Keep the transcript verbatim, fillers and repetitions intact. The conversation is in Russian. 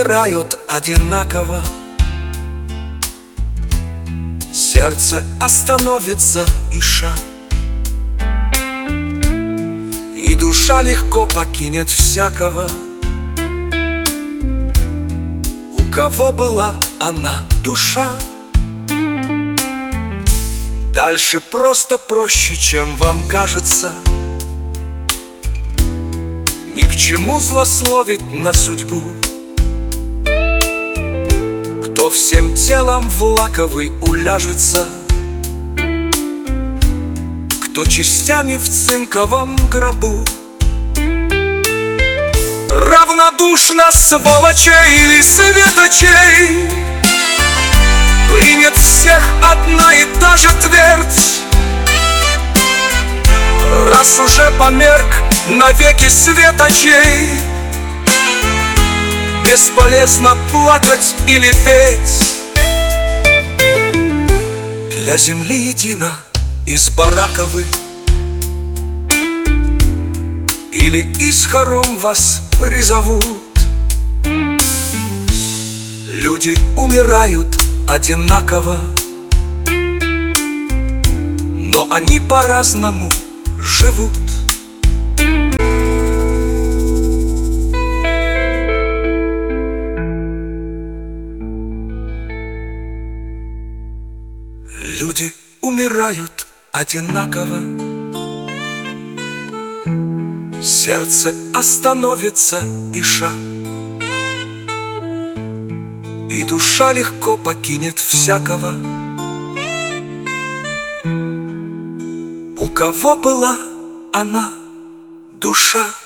умирают одинаково. Сердце остановится, иша, и душа легко покинет всякого. У кого была она, душа, дальше просто проще, чем вам кажется. Ни к чему злословить на судьбу. Кто всем телом в лаковый уляжется, кто частями в цинковом гробу. Равнодушно сволочей или светочей примет всех одна и та же твердь. Раз уже померк навеки светочей, бесполезно плакать или петь. Для земли едино из бараковы, или из хором вас призовут. Люди умирают одинаково, но они по-разному живут. Люди умирают одинаково. Сердце остановится, иша, и душа легко покинет всякого. У кого была она, душа?